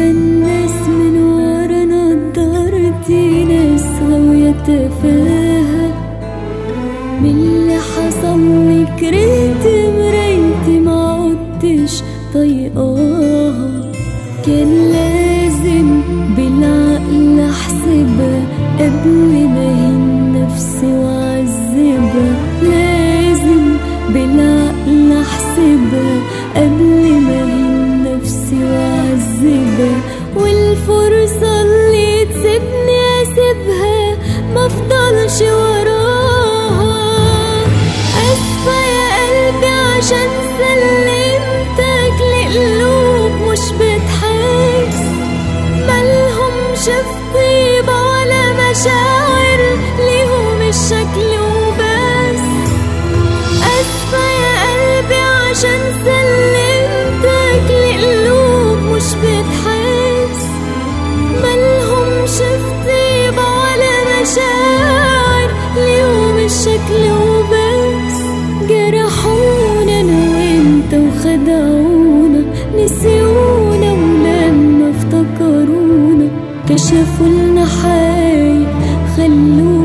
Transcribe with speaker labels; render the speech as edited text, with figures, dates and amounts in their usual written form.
Speaker 1: شايفة الناس من ورا نضارتي، ناس غاوية تفاهة. من اللي حصلي كرهت مرايتي، معدتش طايقاها. كان لازم بالعقل احسبها قبل ما اهين نفسي واعذبها. لازم بالعقل احسبها قبل ما اهين نفسي واعذبها. والفرصة اللي تسيبني اسيبها، مفضلش وراها. اسفة يا قلبي عشان سلمتك لقلوب مش بتحس، مالهمش في طيبة ولا مشاعر، ليهم الشكل وبس. اسفة يا قلبي عشان سلمتك لقلوب مش بتحس، مالهمش في طيبة ولا مشاعر، ليهم الشكل وبس. جرحونا انا وانت وخدعونا، نسيونا ولما افتكرونا كشفوا لنا حاجة خلونا